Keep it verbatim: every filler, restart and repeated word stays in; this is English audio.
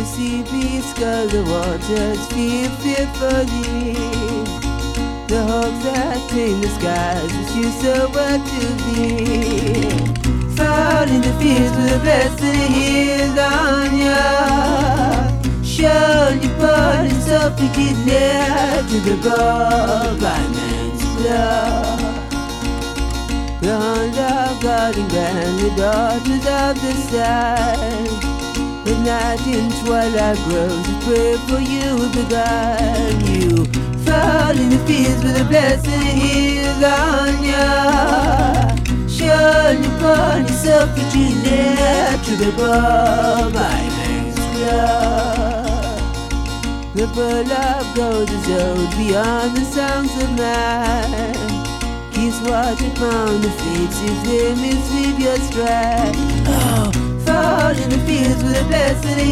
sea breeze scull the waters, feel fearfully. The hopes that clean the skies, which you so what to be. Fall in the fields with a blessed heel on ya. Surely burning suffocated to the bow by man's blood. The hand of God and grand, the daughters of the sky. The night in twilight grows, I pray for you begun. You fall in the fields with a blessed heel on ya. Surely burn yourself retreat to the bar by man's blood. The pearl of gold is old beyond the songs of man. Keeps watching from the fates if they mislead your stride. Oh, fall in the fields with a blessed